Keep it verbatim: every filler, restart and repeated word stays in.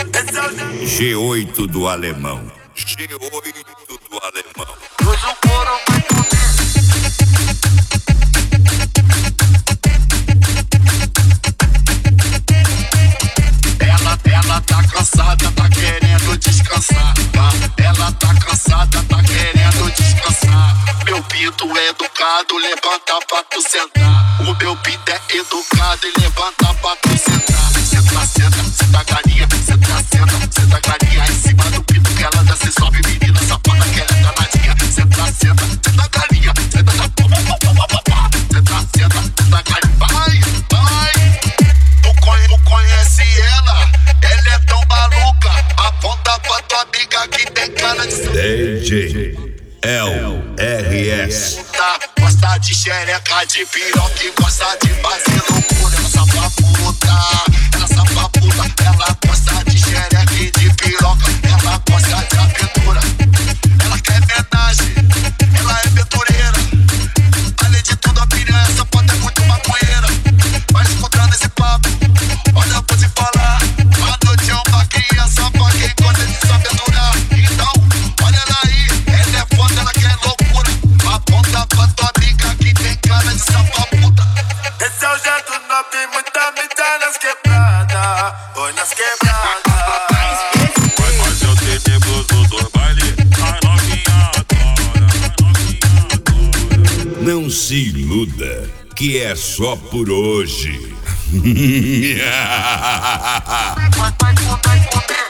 G oito do alemão. G oito do alemão. Hoje o couro vai comer. Ela, ela tá cansada, tá querendo descansar, tá? Ela tá cansada, tá querendo descansar. Meu pinto é educado, levanta pra tu sentar. O meu pinto é educado e levanta pra tu sentar. Senta, senta, senta galinha, senta, senta, senta galinha. Em cima do pinto que ela desce, sobe, menina safada que ela é danadinha. Senta, senta, senta galinha, senta, senta, senta, senta, senta galinha. Vai, vai. Tu, conhe, tu conhece ela? Ela é tão maluca. Aponta pra tua amiga que tem cara de D J L R S. Gosta de xereca, de piroca e gosta de fazer loucura. Ela sapa puta, ela sapa puta. Ela gosta de xereca e de piroca. Ela gosta de aventura. Ela quer homenagem, ela é aventureira. Além de tudo, a piranha, essa foto é muito maconheira. Vai escutando esse papo, olha, eu vou te falar. A noite é uma criança pra quem gosta de se aventurar. Então, olha ela aí, ela é foda, ela quer loucura. Aponta pra tua amiga que tem cara de sapa puta. Esse é o jeito, não tem muita mídia nas quebradas. Oi, nas quebradas. Vai fazer o tenebroso do baile. A novinha adora, a novinha adora. Não se iluda, que é só por hoje. Vai, vai, vai, vai, vai.